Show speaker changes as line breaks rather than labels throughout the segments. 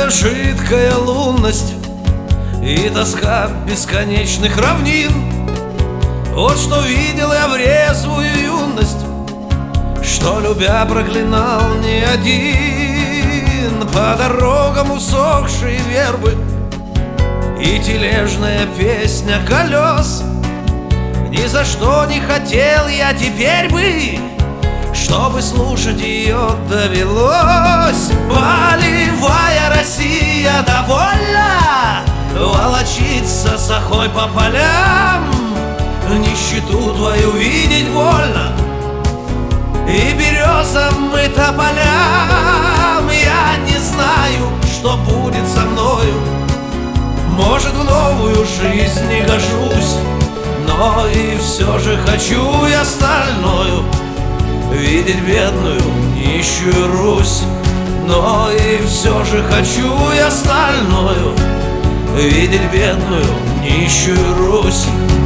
жидкая лунность и тоска бесконечных равнин. Вот что видел я в резвую юность, что, любя, проклинал не один. По дорогам усохшие вербы и тележная песня колес. Ни за что не хотел я теперь бы, чтобы слушать ее довелось. Полевая Россия довольна волочиться сахой по полям. Нищету твою видеть больно и березам и тополям. Я не знаю, что будет со мною. Может, в новую жизнь не гожусь, но и все же хочу я стальною видеть бедную, нищую Русь. Но и все же хочу я стальною видеть бедную, нищую Русь.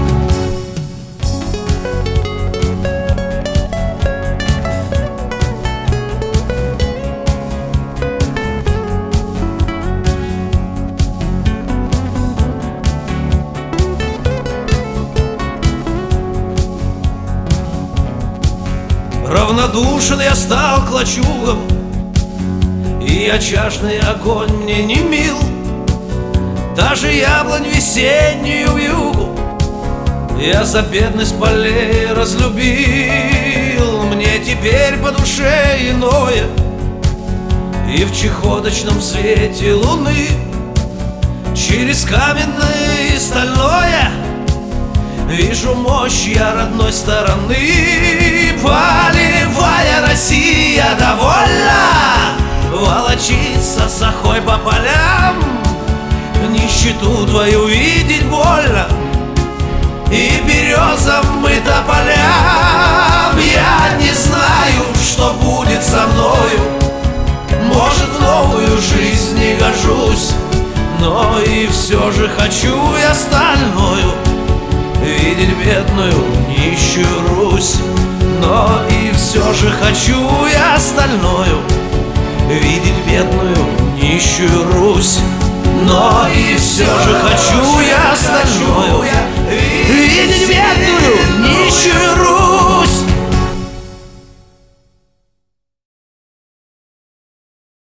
Равнодушен я стал к лачугам, и очажный огонь мне не мил. Даже яблонь весеннюю вьюгу я за бедность полей разлюбил. Мне теперь по душе иное, и в чехоточном свете луны через каменное и стальное вижу мощь я родной стороны. Полевая Россия довольна волочиться сахой по полям. Нищету твою видеть больно и березам и тополям. Я не знаю, что будет со мною. Может, в новую жизнь не гожусь, но и все же хочу я стальною видеть бедную, нищую Русь. Но и все же хочу я стальною видеть бедную, нищую Русь. Но и все же хочу я стальною видеть бедную, нищую Русь.